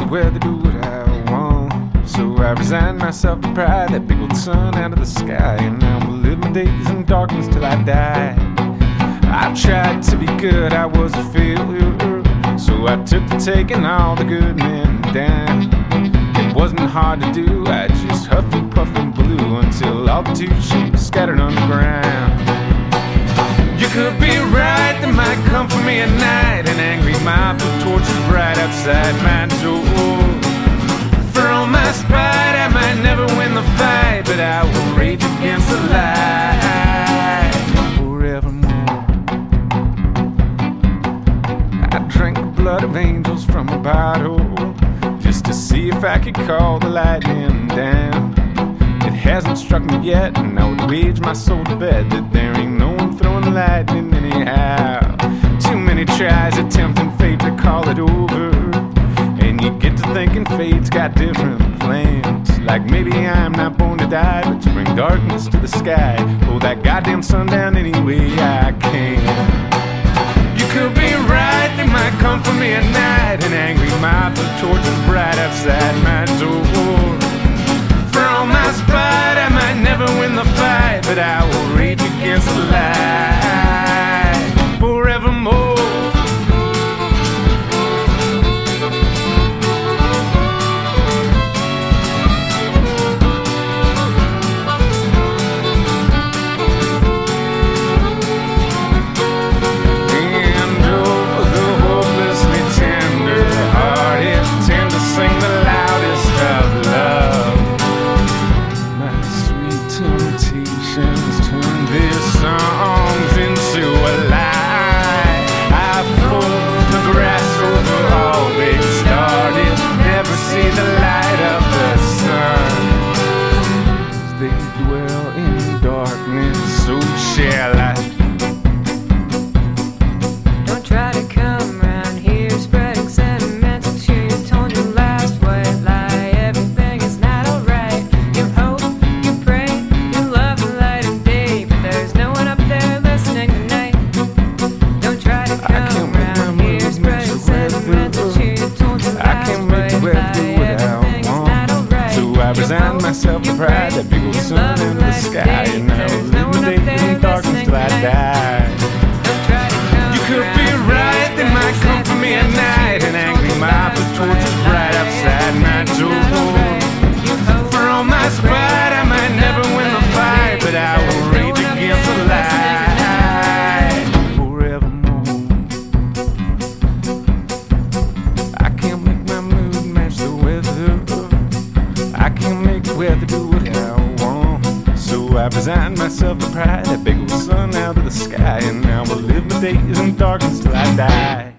weather, do what I want. So I resigned myself to pride, that big old sun out of the sky. And I will live my days in darkness till I die. I've tried to be good, I was a failure. So I took to taking all the good men down. It wasn't hard to do, I just huffed and puffed and blew until all the two sheets scattered on the ground. You could be right, there might come for me at night an angry mob with torches bright outside my door. For all my spite, I might never win the fight, but I will rage against the light forevermore. I drank the blood of angels from a bottle just to see if I could call the lightning down. It hasn't struck me yet, and I would wage my soul to bet that there ain't no one throwing lightning anyhow. Too many tries attempting fate to call it over, and you get to thinking fate's got different plans. Like maybe I'm not born to die, but to bring darkness to the sky. Hold that goddamn sundown any way I can. You could be right, they might come for me at night an angry mob with torches bright outside my door. For all my spite, I might never win the fight, but I will rage against the light forevermore. And oh, the hopelessly tender-hearted tend to sing the loudest of love. Temptations turn their songs into a lie. I pull the grass over all they started, never see the light of the sun. As they dwell in darkness, so shall I. Don't try to come around here spreading sentimental cheer. You told your last white lie, everything is not alright. You hope, you pray, you love the light of day, but there's no one up there listening tonight. Don't try to come around here spreading sentimental cheer. You told your last white lie, everything is not alright. So I resigned myself to pride, that big old sun in the sky, and I will live my days in darkness till I die. You could be right, they might come for me at night an angry mob with torches bright outside my door. For all my spite, I might never win the fight, but I will rage against the light forevermore. I can't make my mood match the weather. I can't make the weather do what I want. So I resigned myself to pride, that big old sun out of the sky, and I will live my days in darkness till I die.